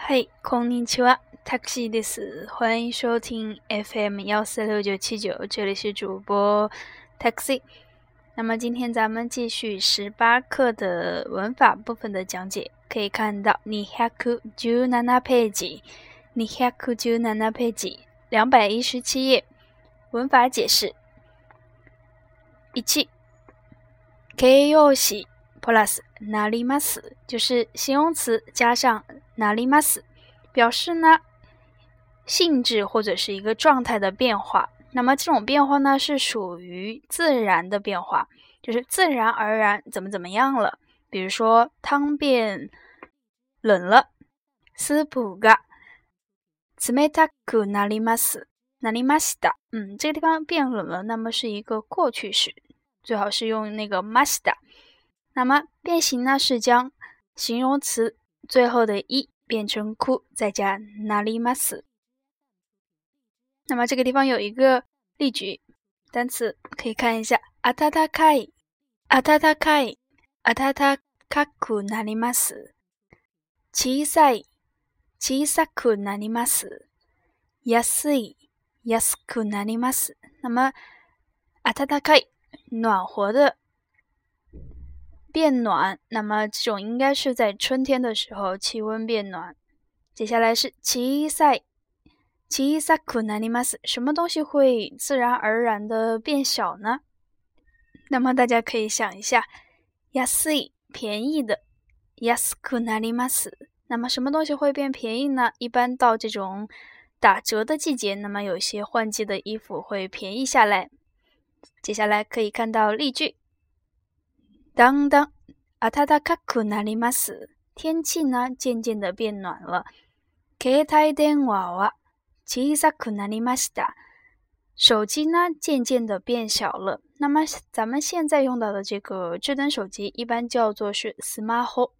嗨，こんにちは，タクシーです。欢迎收听 FM146979，这里是主播 Taxi。那么今天咱们继续18课的文法部分的讲解，可以看到217ページ217ページ217页文法解释。1、形容詞プラスなります，就是形容词加上なります，表示呢性质或者是一个状态的变化。那么这种变化呢是属于自然的变化，就是自然而然怎么样了。比如说汤变冷了，スープが冷たくなりました。这个地方变冷了，那么是一个过去式，最好是用那个ました。那么变形呢是将形容词最后的一变成く再加なります。那么这个地方有一个例句单词可以看一下，暖かい暖かくなります。小さい小さくなります。安い安くなります。那么暖かい暖和的变暖，那么这种应该是在春天的时候气温变暖。接下来是小さい小さくなります，什么东西会自然而然的变小呢？那么大家可以想一下，安い便宜的，安くなります。那么什么东西会变便宜呢？一般到这种打折的季节，那么有些换季的衣服会便宜下来。接下来可以看到例句，だんだん暖かくなります。天气呢渐渐的变暖了。携帯電話は小さくなりました。手機呢渐渐的变小了。那么咱们现在用到的这个智能手机一般叫做是スマホ。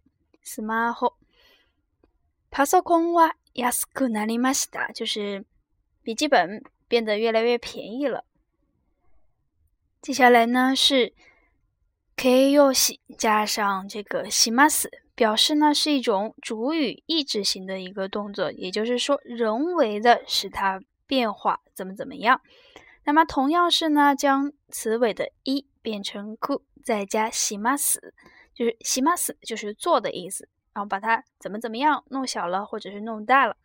パソコンは安くなりました，就是笔记本变得越来越便宜了。接下来呢是形容詞加上这个します，表示呢是一种主语意志型的一个动作，也就是说人为的使它变化怎么样。那么同样是呢将词尾的一变成く再加します，就是します就是做的意思，然后把它怎么样弄小了或者是弄大了。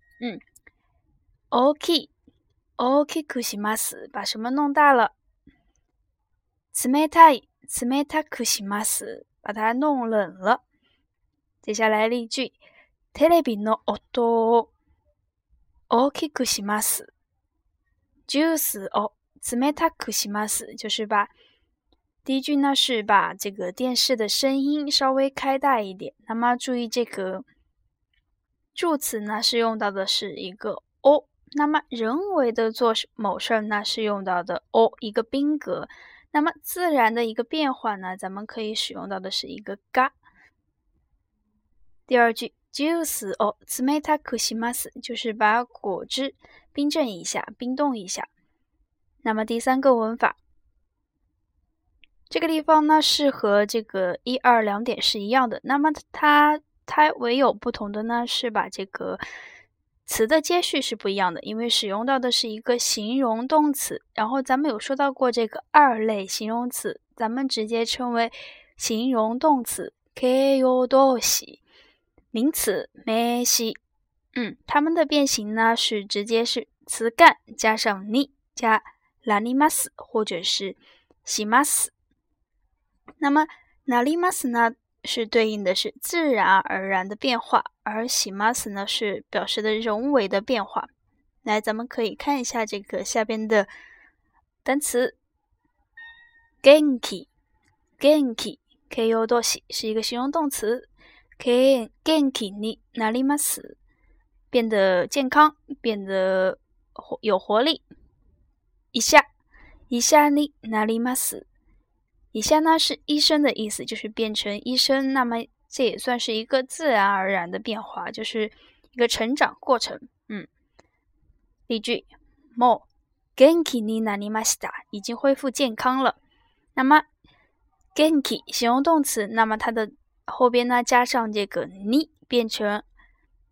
大きくします，把什么弄大了。冷たい冷たくします，把它弄冷了。接下来例句，テレビの音を大きくします。ジュースを冷たくします，就是把第一句呢是把这个电视的声音稍微开大一点。那么注意这个助词呢是用到的是一个お，那么人为的做某事呢是用到的お一个宾格。那么自然的一个变化呢，咱们可以使用到的是一个が。第二句，ジュースを冷たくします，就是把果汁冰镇一下，冰冻一下。那么第三个文法，这个地方呢是和这个1、2、2点是一样的，那么它唯有不同的呢是把这个词的接续是不一样的，因为使用到的是一个形容动词，然后咱们有说到过这个二类形容词，咱们直接称为形容动词形容動詞，名词名詞。它们的变形呢是直接是词干加上に加なります或者是します。那么なります呢是对应的是自然而然的变化，而します呢是表示的人为的变化。来，咱们可以看一下这个下边的单词，元気形容動詞是一个形容動詞，元気になります，变得健康，变得有活力。医者になります。以下呢是医生的意思，就是变成医生，那么这也算是一个自然而然的变化，就是一个成长过程。例句，もう元気になりました，已经恢复健康了。那么元気形容动词，那么它的后边呢加上这个に，变成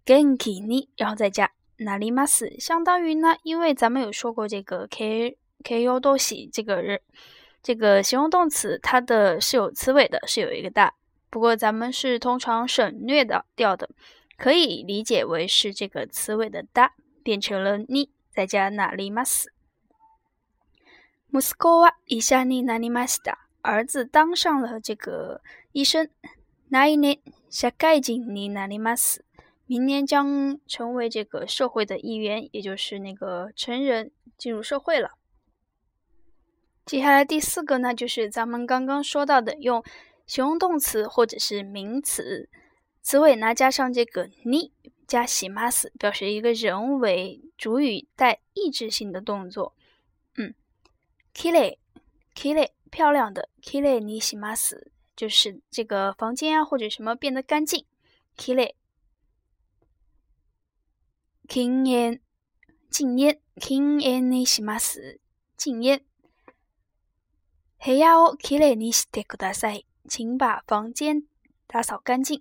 元気に，然后再加なります，相当于呢，因为咱们有说过这个形容动詞这个形容动词，它的是有词尾的，是有一个大，不过咱们是通常省略掉的，可以理解为是这个词尾的大变成了に，再加なります。息子は医者になりました。儿子当上了这个医生。来年社会人になります。明年将成为这个社会的一员，也就是那个成人，进入社会了。接下来第4个呢，就是咱们刚刚说到的，用形容动词或者是名词，词尾呢加上这个に加します，表示一个人为主语带意志性的动作。きれい漂亮的，きれいにします。就是这个房间啊或者什么变得干净。きれい。禁煙禁煙にします。禁煙。部屋をきれいにしてください。请把房间打扫干净。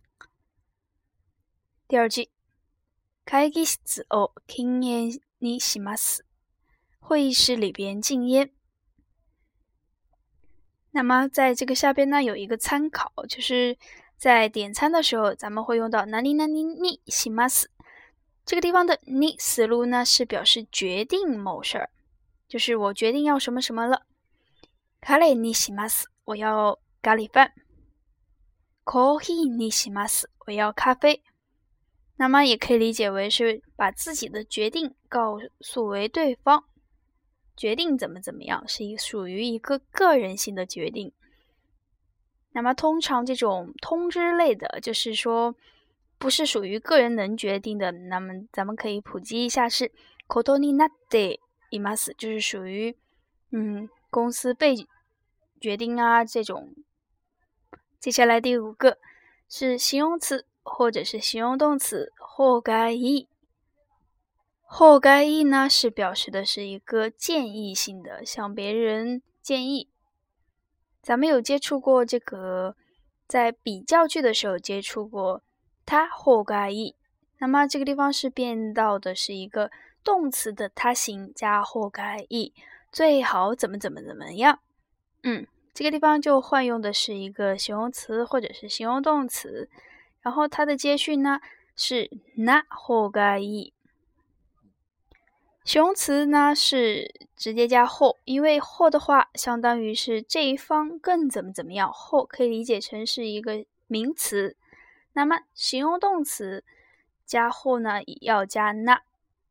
第2句。会議室を禁煙にします。会议室里边禁烟。那么在这个下边呢有一个参考，就是在点餐的时候咱们会用到何々にします。这个地方的に思路呢是表示决定某事儿，就是我决定要什么什么了。カレーにします，我要咖喱饭。コーヒーにします，我要咖啡。那么也可以理解为是把自己的决定告诉为对方。决定怎么样是属于一个个人性的决定。那么通常这种通知类的，就是说不是属于个人能决定的，那么咱们可以普及一下是ことになっています，就是属于公司被决定啊这种。接下来第5个是形容词或者是形容动词方がいい。方がいい呢是表示的是一个建议性的，向别人建议。咱们有接触过这个，在比较句的时候接触过他方がいい，那么这个地方是变到的是一个动词的他形加方がいい，最好怎么样。这个地方就换用的是一个形容词或者是形容动词，然后它的接续呢是な方がいい。形容词呢是直接加后，因为后的话相当于是这一方更怎么样，后可以理解成是一个名词。那么形容动词加后呢也要加な。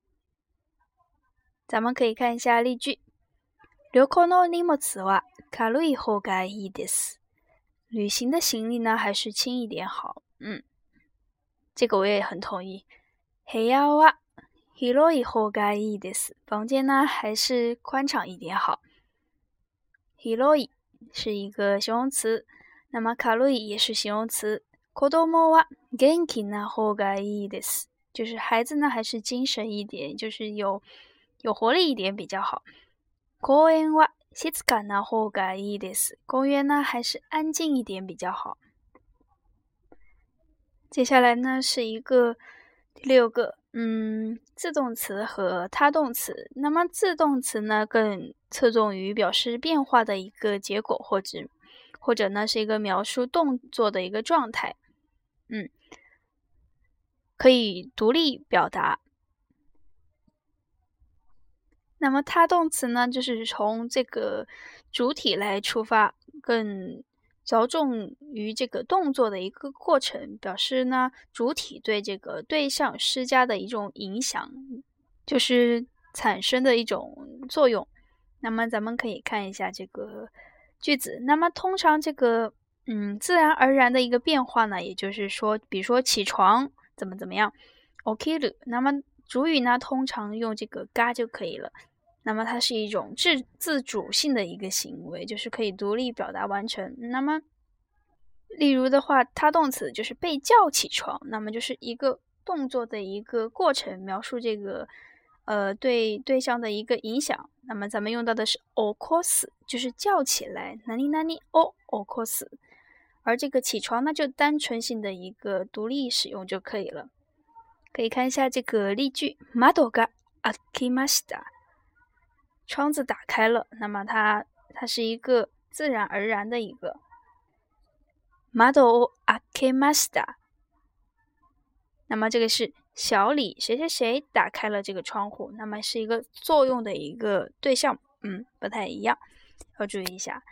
咱们可以看一下例句。旅行の荷物は軽い方がいいです。旅行的行李呢还是轻一点好。这个我也很同意。部屋は広い方がいいです。房间呢还是宽敞一点好。広い是一个形容词，那么軽い也是形容词。子供は元気な方がいいです。就是孩子呢还是精神一点，就是有活力一点比较好。公園は静かな方がいいです。公园呢还是安静一点比较好。接下来呢是一个第6个自动词和他动词。那么自动词呢更侧重于表示变化的一个结果，或者呢是一个描述动作的一个状态。可以独立表达。那么他动词呢就是从这个主体来出发，更着重于这个动作的一个过程，表示呢主体对这个对象施加的一种影响，就是产生的一种作用。那么咱们可以看一下这个句子。那么通常这个自然而然的一个变化呢，也就是说比如说起床怎么样 起きる，那么主语呢通常用这个が就可以了。那么它是一种自主性的一个行为，就是可以独立表达完成。那么例如的话，他动词就是被叫起床，那么就是一个动作的一个过程，描述这个对对象的一个影响。那么咱们用到的是起こす，就是叫起来，何々を起こす。而这个起床呢就单纯性的一个独立使用就可以了。 可以看一下这个例句，窓が開きました。窗子打开了，那么它是一个自然而然的一个。窓を開けました。那么这个是小李谁谁谁打开了这个窗户，那么是一个作用的一个对象，不太一样，要注意一下。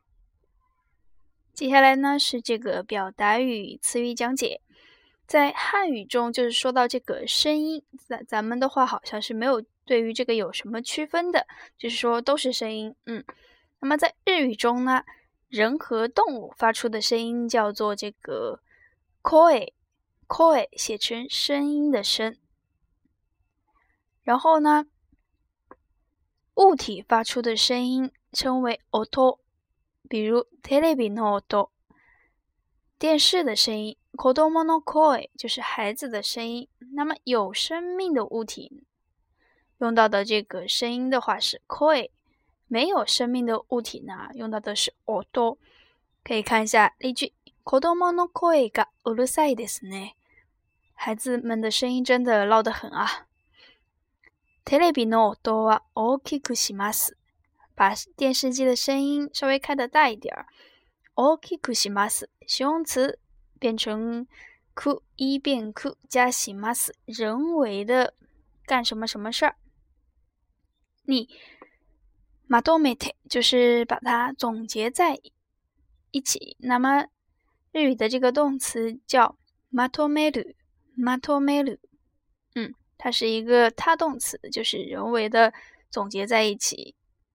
接下来呢是这个表达语词语讲解。在汉语中就是说到这个声音，咱们的话好像是没有对于这个有什么区分的，就是说都是声音。那么在日语中呢，人和动物发出的声音叫做这个 koi， 写成声音的声。然后呢，物体发出的声音称为 oto， 比如テレビの音，电视的声音。子供の声就是孩子的声音。那么有生命的物体用到的这个声音的话是声，没有生命的物体呢用到的是音。可以看一下例句，子供の声がうるさいですね。孩子们的声音真的闹得很啊。テレビの音は大きくします。把电视机的声音稍微开得大一点。大きくします，形容词变成く，一变く加します，人为的干什么什么事儿。你まとめて就是把它总结在一起。那么日语的这个动词叫まとめる，まとめる，它是一个他动词，就是人为的总结在一起。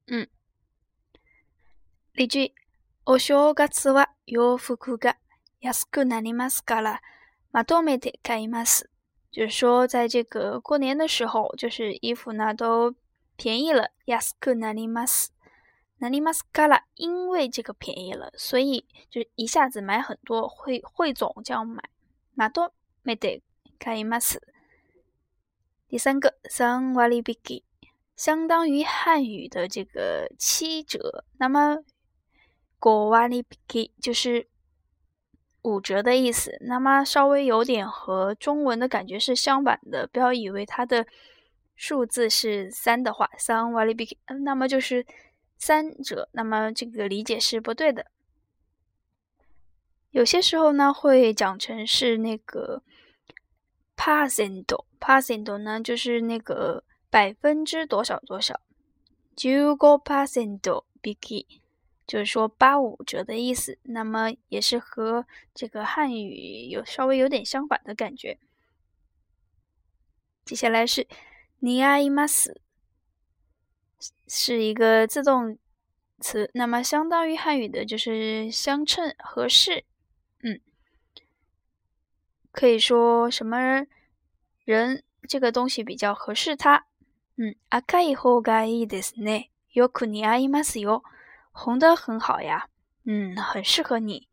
例句，お正月は洋服が安くなりますからまとめて買います。就是说在这个过年的时候，就是衣服呢都便宜了，安くなります。なりますから，因为这个便宜了，所以就一下子买很多，汇总这样买。まとめて買います。第三个3割引き，相当于汉语的这个7折。那么5割引き就是5折的意思，那么稍微有点和中文的感觉是相反的，不要以为它的数字是3的话3割引き，那么就是3折，那么这个理解是不对的。有些时候呢会讲成是那个 percent 呢就是那个%多少多少15%引き，就是说85折的意思，那么也是和这个汉语稍微有点相反的感觉。接下来是似合います，是一个自动词，那么相当于汉语的就是相称合适。可以说什么人这个东西比较合适他。赤い方がいいですね。よく似合いますよ。红的很好呀。很适合你。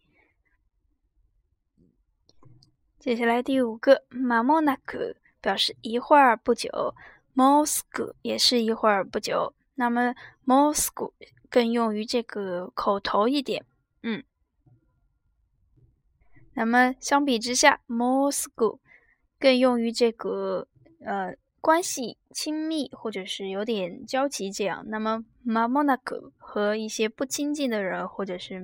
接下来第5个まもなく表示一会儿不久，もうすぐ也是一会儿不久。那么もうすぐ更用于这个口头一点。那么相比之下もうすぐ更用于这个关系亲密或者是有点交集这样。那么まもなく和一些不亲近的人或者是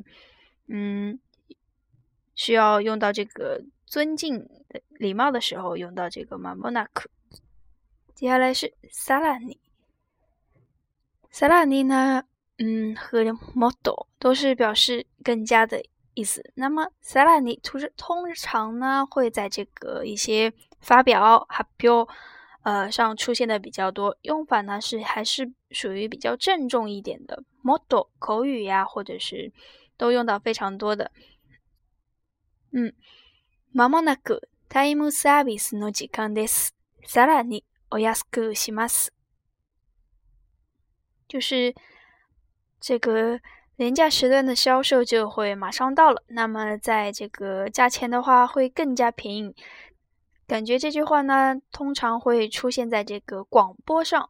需要用到这个尊敬的礼貌的时候用到这个まもなく。接下来是さらに。さらに呢和もっと都是表示更加的意思。那么さらに通常呢会在这个一些发表発表上出现的比较多，用法呢还是属于比较郑重一点的。もっと口语呀或者是都用到非常多的。まもなくタイムサービスの時間です。さらにお安くします。就是这个廉价时段的销售就会马上到了，那么在这个价钱的话会更加便宜。感觉这句话呢通常会出现在这个广播上。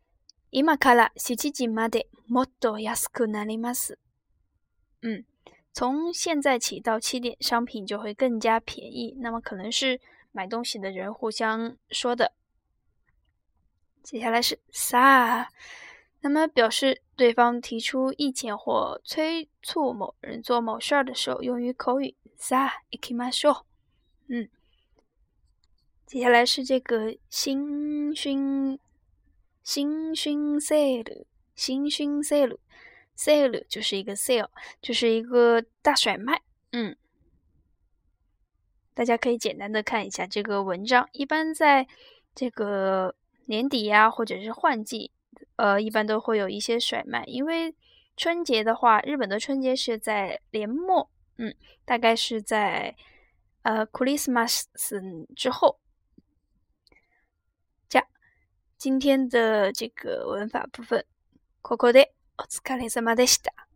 今から7時までもっと安くなります。 从现在起到7点，商品就会更加便宜。那么可能是买东西的人互相说的。接下来是さ、那么表示对方提出意见或催促某人做某事儿的时候，用于口语。さ、行きましょう。接下来是这个新春sale， 新春 sale 就是一个 sale， 就是一个大甩卖。大家可以简单的看一下这个文章，一般在这个年底呀，或者是换季，一般都会有一些甩卖。因为春节的话，日本的春节是在年末，大概是在Christmas 之后。今天的这个文法部分，ここでお疲れ様でした。